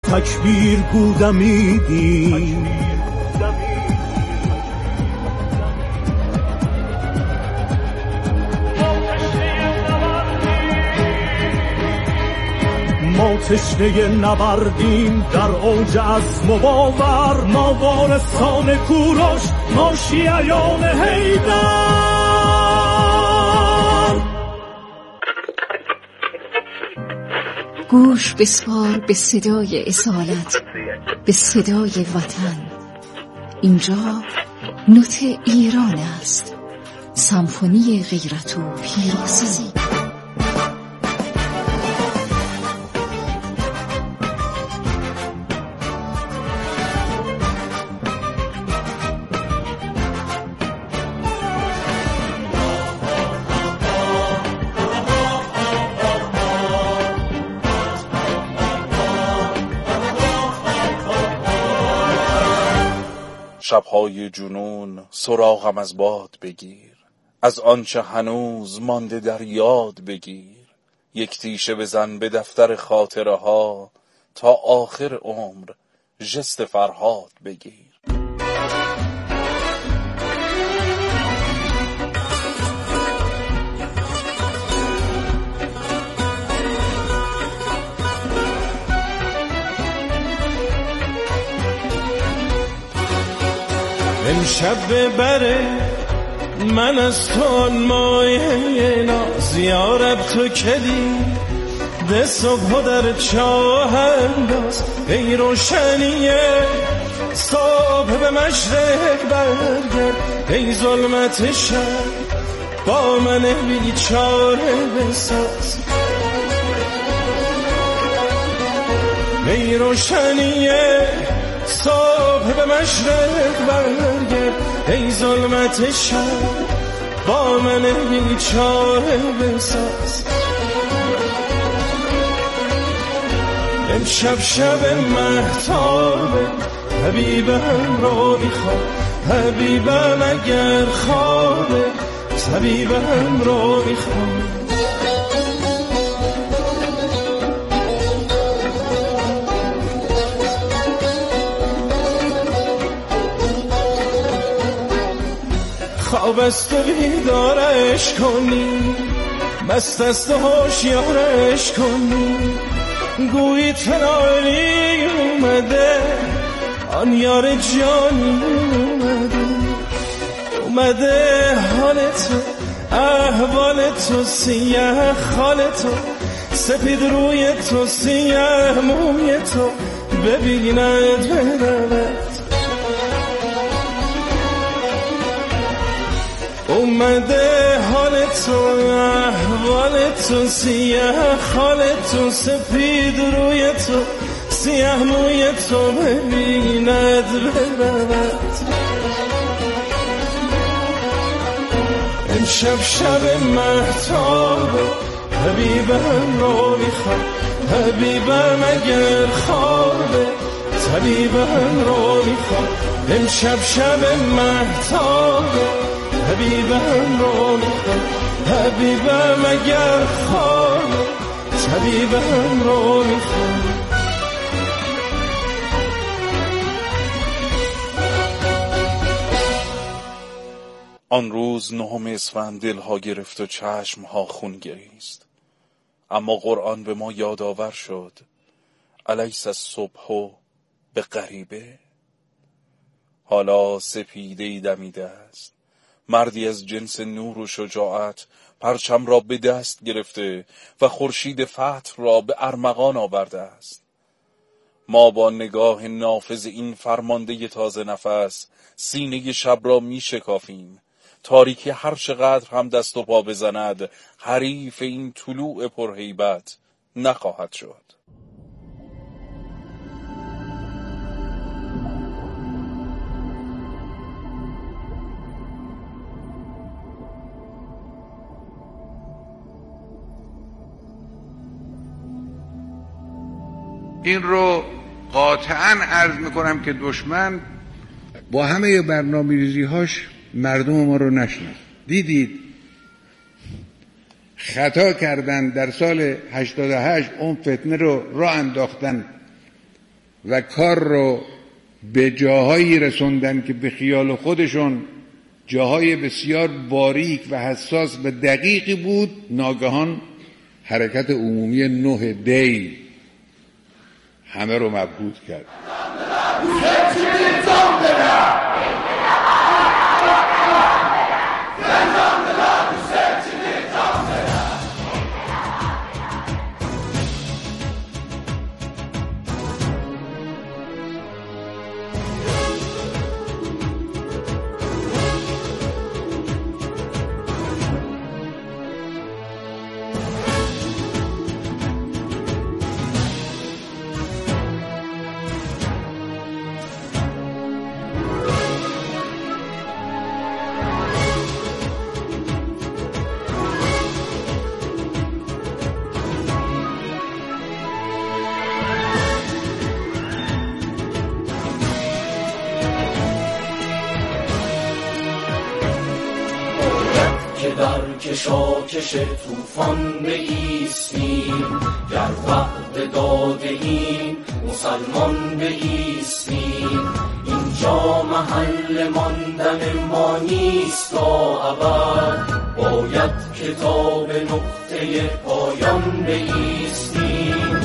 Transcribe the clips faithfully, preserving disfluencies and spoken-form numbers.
تکبیر گودمیدیم، ما تشنه نبردیم در اوج عزم و باور، ما وارثان کوروش، ما شیعیان حیدر. گوش بسپار به صدای اصالت، به صدای وطن. اینجا نوت ایران است، سمفونی غیرت و پیروزی. شبهای جنون سراغم از باد بگیر، از آنچه هنوز مانده در یاد بگیر. یک تیشه بزن به دفتر خاطره ها، تا آخر عمر ژست فرهاد بگیر. امشب ببره من از تو آن مایه ناز، یارب تو کدی ده صبح در چاه انداز. ای روشنیه صبح به مشرق برگرد، ای ظلمت شب با من بیچاره بساز. ای روشنیه صبح به مشرق برگرد، ای ظلمت شب با من بیچاره بساز. امشب شب مهتابه، حبیبم رو میخوام، حبیبم اگر خوابه، حبیبم رو میخوام. خواب است و بیدارش کنی، مست است و هوشیارش کنی. گویی تنالی اومده، آن یار جانی اومده. اومده حال تو، احوال تو، سیاه خال تو، سپید روی تو، سیاه موی تو، ببیند برود. اومده حال تو، احوال تو، سیاه خال تو، سپید روی تو، سیاه موی تو، ببیند برود. امشب شب مهتابه، حبیبم رو میخوام، حبیبم اگر خوابه، طبیبم رو میخوام. امشب شب مهتابه، حبیبم رو میخوام، حبیبم اگر خوابه، طبیبم رو میخوام. آن روز نهم اسفند دلها گرفت و چشمها خون گریست، اما قرآن به ما یادآور شد الیس الصبح به غریبه. حالا سپیده‌ای دمیده است، مردی از جنس نور و شجاعت پرچم را به دست گرفته و خورشید فتح را به ارمغان آورده است. ما با نگاه نافذ این فرمانده تازه نفس سینه شب را می شکافیم. تاریکی هر چقدر هم دست و پا بزند، حریف این طلوع پرهیبت نخواهد شد. این رو قاطعاً عرض میکنم که دشمن با همه برنامه‌ریزی‌هاش مردم ما رو نشناخت. دیدید خطا کردن در سال هشتاد و هشت، اون فتنه رو راه انداختن و کار رو به جاهایی رسوندن که به خیال خودشون جاهای بسیار باریک و حساس و دقیقی بود. ناگهان حرکت عمومی نه دی همه رو مبهوت کرد. که در کشاکش طوفان بایستیم، گر وعده داده ایم مسلمان بایستیم. اینجا محل ماندن ما نیست تا ابد، باید که تا به نقطه پایان بایستیم.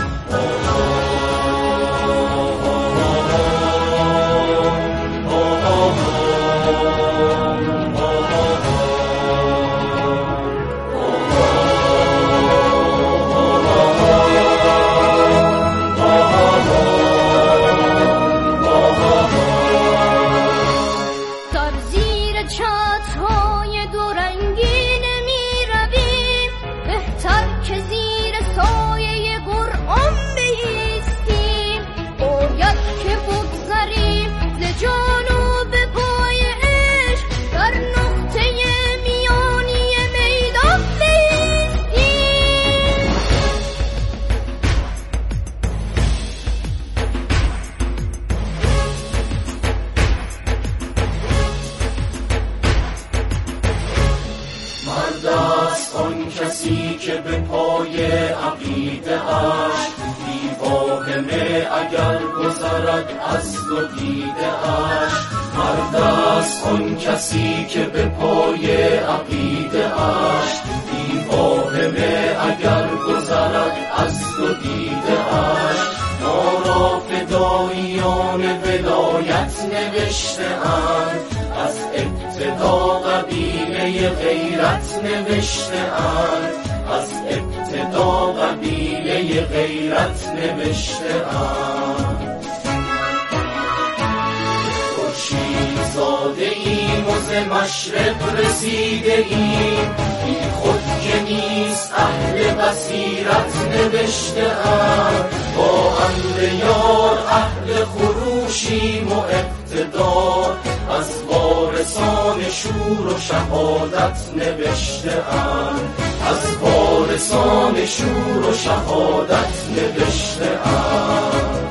کسی که به پای عقیده اش بی واهمه اگر گذرد از دو دیده اش. مرد است آن کسی که به پای عقیده اش بی واهمه اگر گذرد از دو دیده اش. ما را فداییان ولایت نوشته اند، از ابتدا قبیله غیرت نوشته اند، از ابتدا قبیله غیرت نوشته اند. خورشید زاده ایم و ز مشرق رسیده ایم، بی خود که نیست اهل بصیرت نوشته اند. با امر یار اهل خروشیم و اقتدار، از وارثان شور و شهادت نوشته اند، از وارثان شور و شهادت نوشته اند.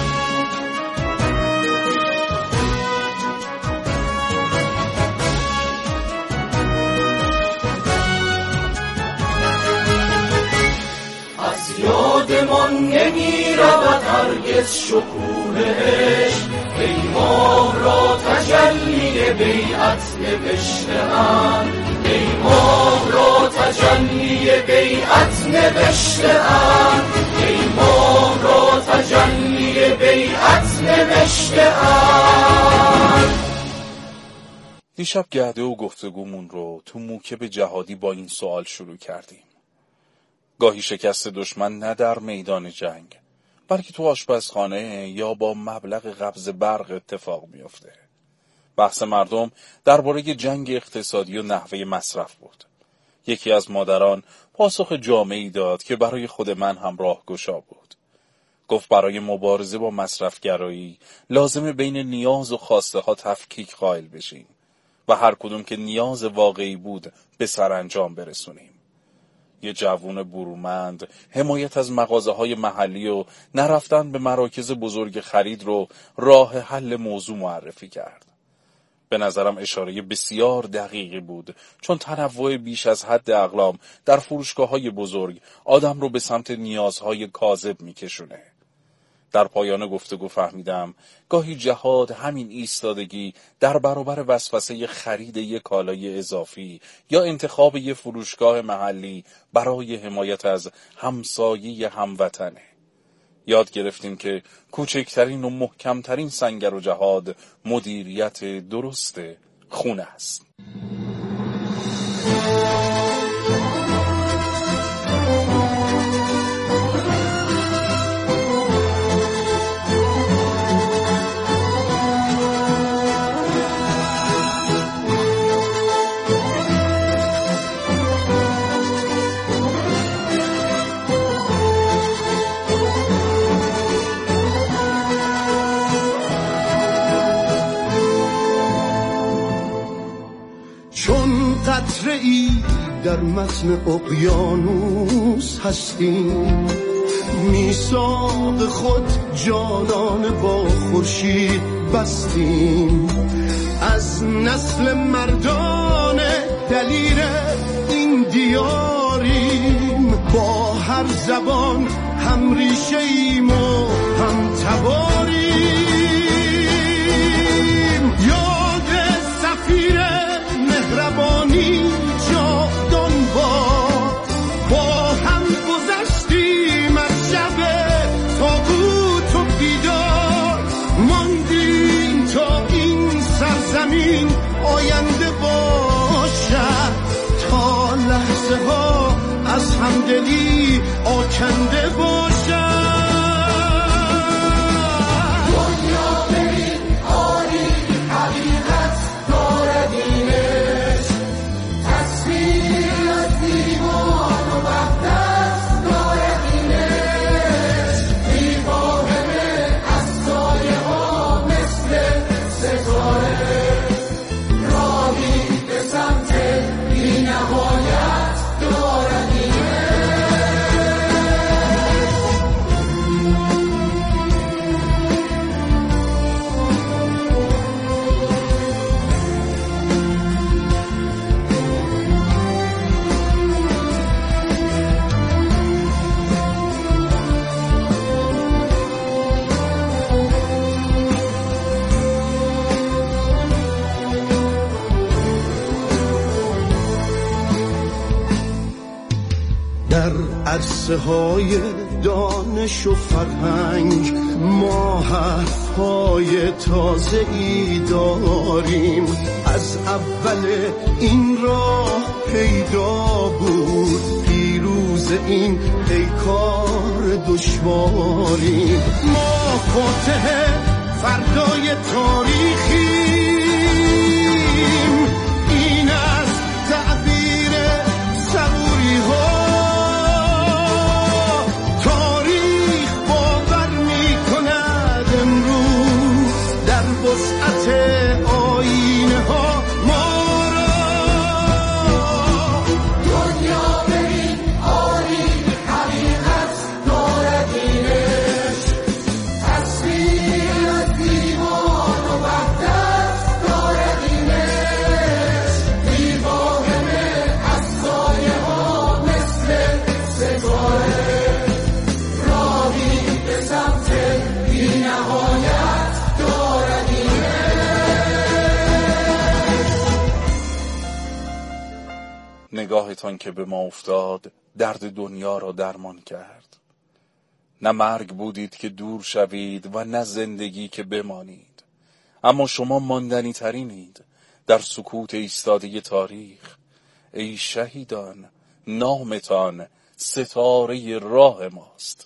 از یادمان نمی رود هرگز شکوهش، ای ماه را تجلی بیعت نوشته اند، ای ماه را تجلی بیعت نوشته اند، ای ماه را تجلی بیعت نوشته اند. دیشب گرده و گفتگومون رو تو موکب جهادی با این سوال شروع کردیم. گاهی شکست دشمن نه در میدان جنگ، بلکه تو آشپزخانه یا با مبلغ قبض برق اتفاق میفته. بحث مردم درباره جنگ اقتصادی و نحوه مصرف بود. یکی از مادران پاسخ جامعی داد که برای خود من هم راهگشا بود. گفت برای مبارزه با مصرفگرایی لازمه بین نیاز و خواسته ها تفکیک قائل بشیم و هر کدوم که نیاز واقعی بود به سرانجام برسونیم. یه جوون برومند حمایت از مغازه های محلی و نرفتن به مراکز بزرگ خرید رو راه حل موضوع معرفی کرد. به نظرم اشاره بسیار دقیقی بود، چون تنوع بیش از حد اقلام در فروشگاه های بزرگ آدم رو به سمت نیازهای کاذب میکشونه. در پایان گفتگو فهمیدم گاهی جهاد همین ایستادگی در برابر وسوسه خرید یک کالای اضافی یا انتخاب یک فروشگاه محلی برای حمایت از همسایه هموطنه. یاد گرفتیم که کوچکترین و محکمترین سنگر و جهاد مدیریت درست خونه است. قطره ای در متن اقیانوس هستیم، میثاق خود جانان با خورشید بستیم. از نسل مردان دلیر این دیاریم، با هر زبان هم ریشه ایم و هم تباریم. یاد سفیر مهربانی جاودان باد، با هم گذشتیم از شب تابوت و بیدار. ماندیم تا این سرزمین آینده باشد، تا لحظه ها از همدلی آکنده باشد. در عرصه های دانش و فرهنگ ما حرفهای تازه ای داریم. از اول این راه پیدا بود پیروز این پیکار دشواریم. ما فاتح فردای تاریخیم، این از تعبیر صبوری ها. وسعت آینه ها ما را. دنیا ببین آیین حقیقت داردینش، تصویر از دیوان و وحدت داردینش. دیوانه از سایه ها مثل ستاره، راهی به سمت بی نهایت نگاهتان که به ما افتاد درد دنیا را درمان کرد. نه مرگ بودید که دور شوید و نه زندگی که بمانید، اما شما ماندنی ترینید در سکوت ایستاده تاریخ. ای شهیدان، نامتان ستاره راه ماست.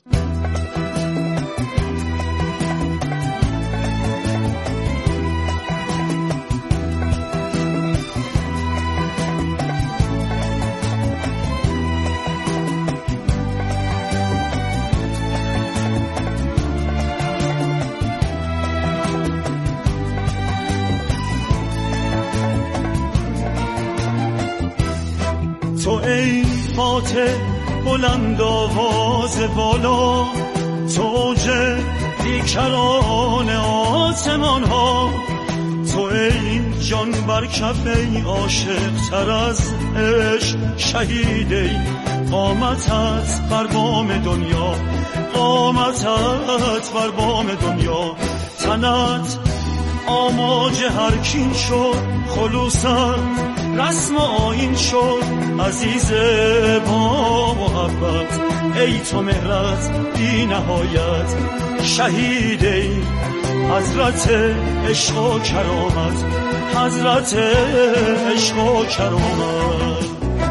تو ای فاتح بلند آواز بالا، تو اوج بیکران آسمان ها. تو ای جان بر کف، ای عاشق تر از عشق، شهید ای قامتت بر بام دنیا. قامتت بر بام دنیا، تنت آماج هر کین شد، خلوصت رسم آیین شد. عزیز با محبت ای تو مهرت بی نهایت، شهید ای حضرت عشق و کرامت، حضرت عشق و کرامت.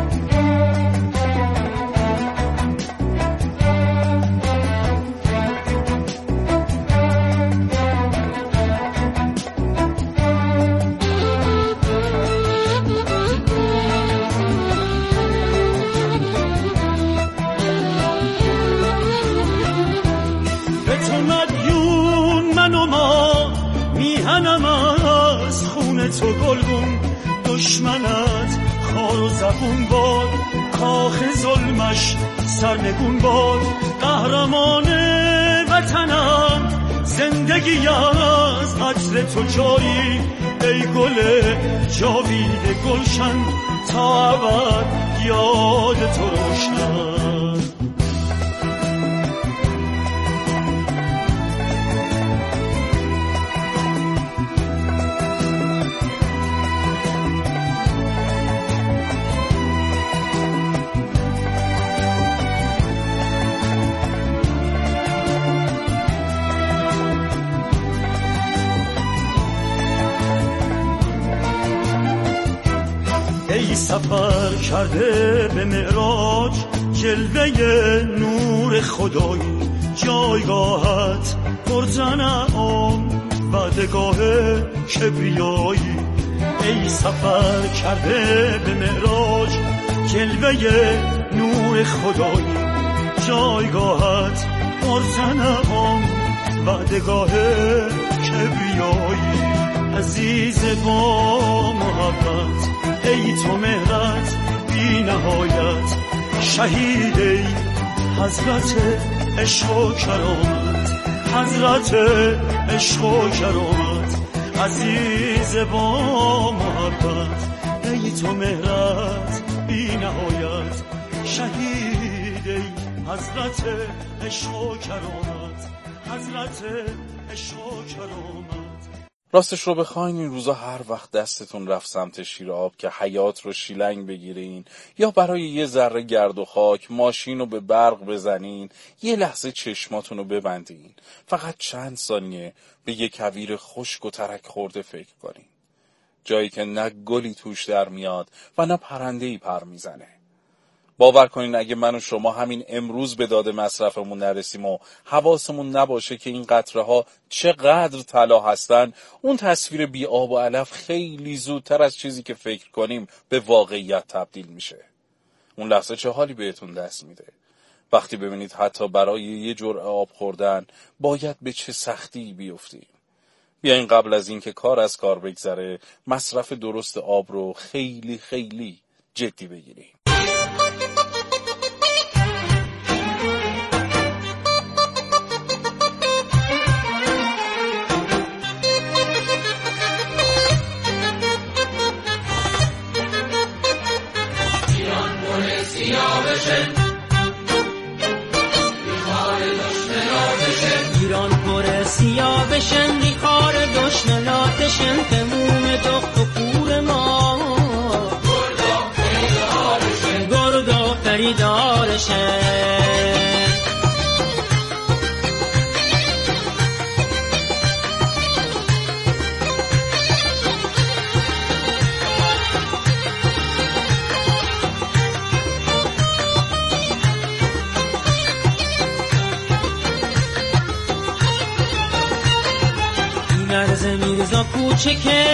تو گلگون دشمنت خار و زبون باد، کاخ ظلمش سرنگون باد. قهرمان وطنم زندگی از عطر تو جاری، ای گل جاوید گلشن تا ابد یاد تو روشن. ای سفر کرده به معراج، جلوه نور خدایی، جایگاهت پرتنعم وعدگاه کبریایی. ای سفر کرده به معراج، جلوه نور خدایی، جایگاهت پرتنعم وعدگاه کبریایی. عزیز با محبت ای تو مهرت بی نهایت، شهید ای حضرت عشق و کرامت، حضرت عشق و کرامت. عزیز با محبت ای تو مهرت بی نهایت، شهید ای حضرت عشق و کرامت، حضرت عشق و کرامت. راستش رو بخواین این روزا هر وقت دستتون رفت سمت شیر آب که حیات رو شیلنگ بگیرین، یا برای یه ذره گرد و خاک ماشین رو به برق بزنین، یه لحظه چشماتون رو ببندین، فقط چند ثانیه به یه کویر خشک و ترک خورده فکر کنین، جایی که نه گلی توش در میاد و نه پرنده‌ای پر میزنه. باور کنین اگه من و شما همین امروز به داده مصرفمون نرسیم و حواسمون نباشه که این قطره ها چقدر طلا هستن، اون تصویر بی آب و علف خیلی زودتر از چیزی که فکر کنیم به واقعیت تبدیل میشه. اون لحظه چه حالی بهتون دست میده؟ وقتی ببینید حتی برای یه جرعه آب خوردن باید به چه سختی بیفتیم. بیاین قبل از این که کار از کار بگذره مصرف درست آب رو خیلی خیلی جدی بگیریم. ایران پر سیاه بشن بیخار دشمناتشن، تموم دخت و پور ما گرد و خریدارشن. نرز میرزا کوچکه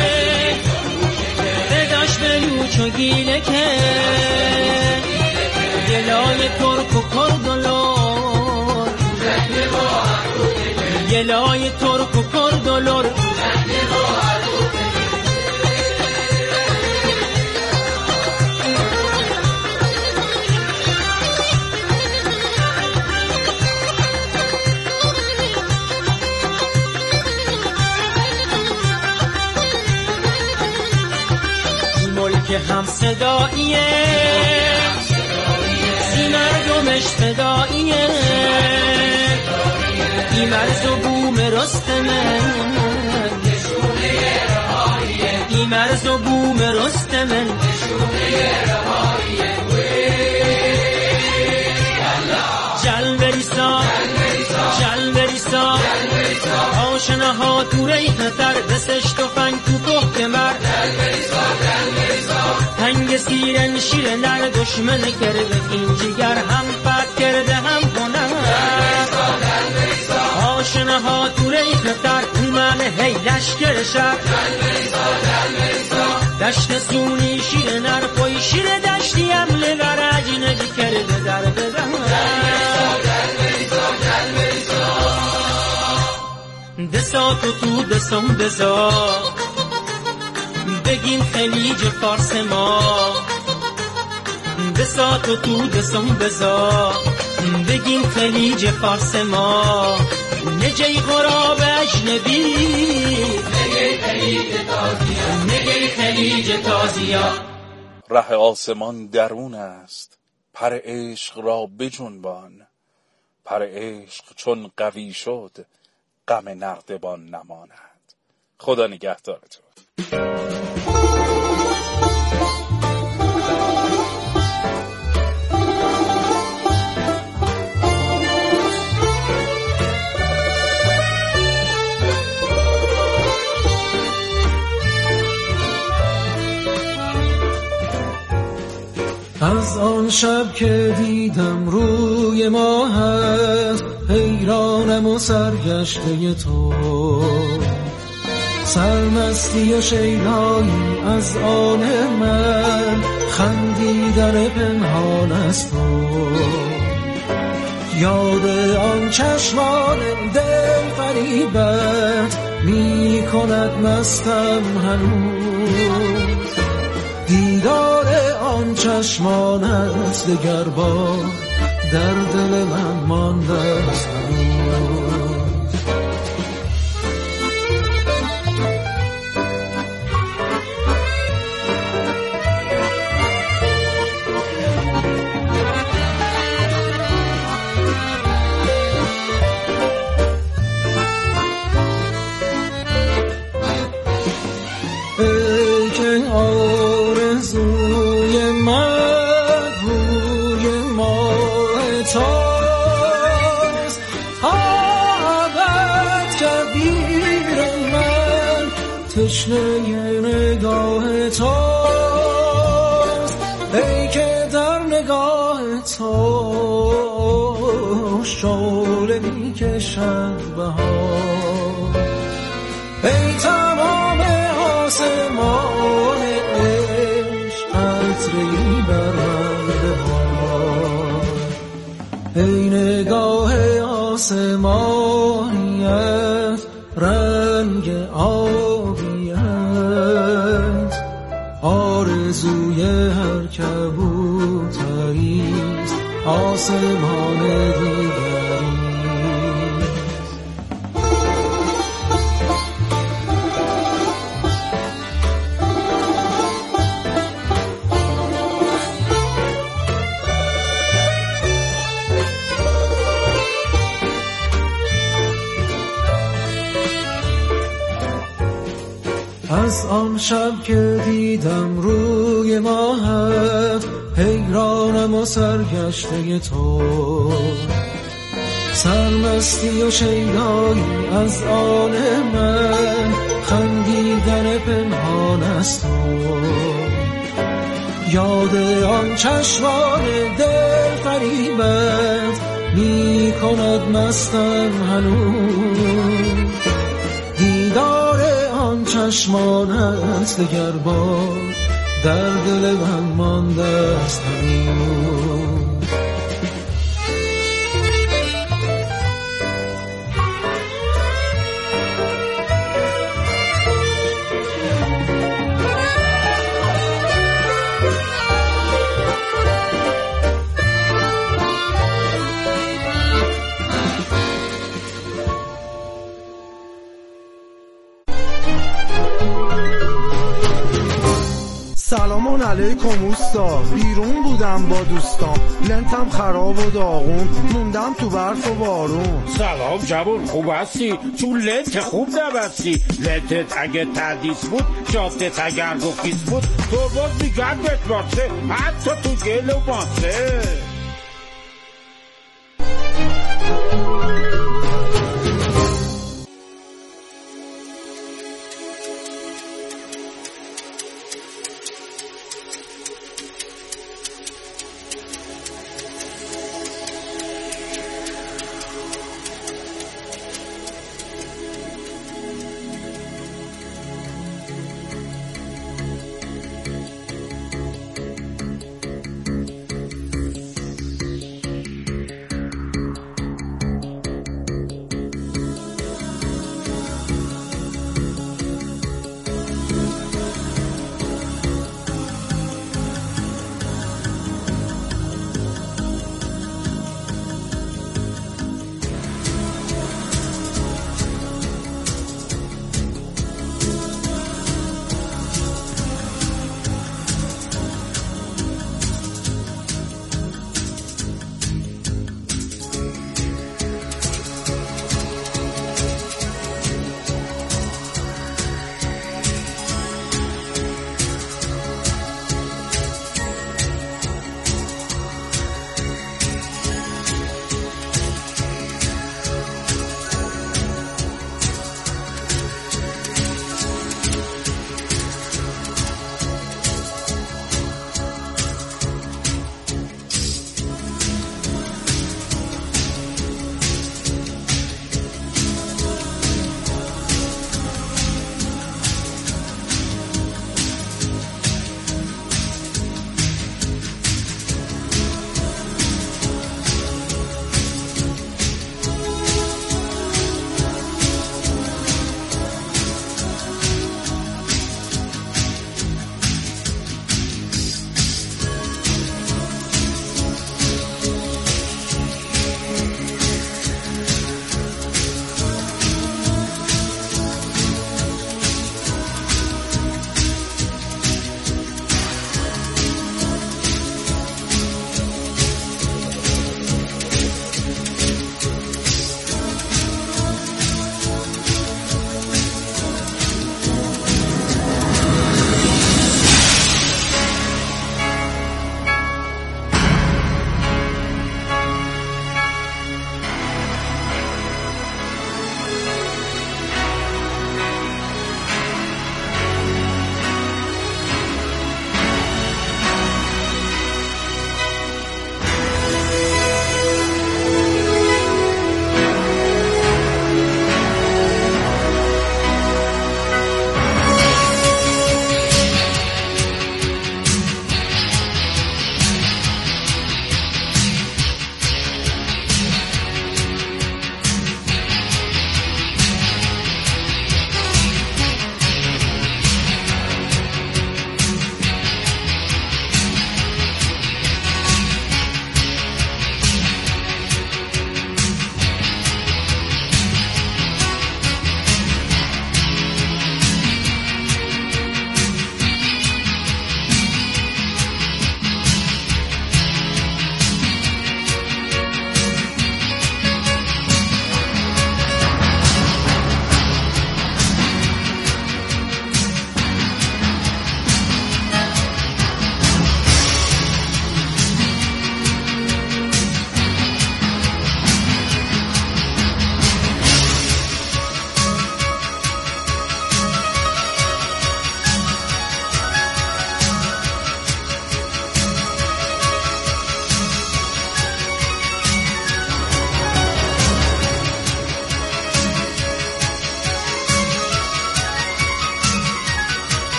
بداش بلوچ و گیله که گلای ترک و کردولور، گلای ترک و کردولور. که هم صداییه این مردمش فداییه، این مرز و بوم رستمه، این مرز و بوم رستمه، جل بریسا جل بریسا آشنه ها تو ریختر دستش تو فنگ تو پخت مرد، تنگ سیرن شیر نر دشمن کرده این جگر هم فت کرده هم کنه، آشنه ها تو ریختر اومن هی لشکر شد، دشت سونی شیر نر پای شیر دشتی هم لورج نجی کرده در بدن، دسا تو تو دسم بزا بگین خلیج فارس ما، دسا تو تو دسم بزا بگین خلیج فارس ما، نجی غراب اجنبی نگی خلیج تازیا، نگی خلیج تازیا. ره آسمان درون است، پر عشق را بجنبان، پر عشق چون قوی شد غم نردبان نماند. خدا نگهدارتون. از آن شب که دیدم روی ماهت، حیرانم و سرگشته تو، سرمستی و شیدایی از آن من، خندیدن پنهان از تو، یاد آن چشمان دل فریبت می کند مستم هنوز، دیدار آن چشمانت دگر بار در دل من مانده است هنوز. ای که آرزوی من روی ماه تاست، آبد کبیر من تشنه نگاه تاست، ای که در نگاه تو شعله می کشد بهار، ای تمام آسمان عشق عطری بر من ببار، ای نگاه آسمانیت رنگ آبیت، آرزوی هر کبوتریست آسمان دیگری. از آن شب که دیدم روی ماهت، حیرانم و سرگشته تو، سرمستی و شیدایی از آن من، خندیدن پنهان از تو، یاد آن چشمان دل فریبت می کند مستم هنوز، دیدار آن چشمانت دگر بار در دل من مانده است هنوز. سلام علیکم اوستا، بیرون بودم با دوستام، لنتم خراب و داغون، موندم تو برف و بارون. سلام جوون، خوب هستی؟ چون لنت خوب نبستی. لنتت اگه تردیس بود، شافتت اگر گفیس بود، تو باز میگردت باسه، حتی تو گل و باسه.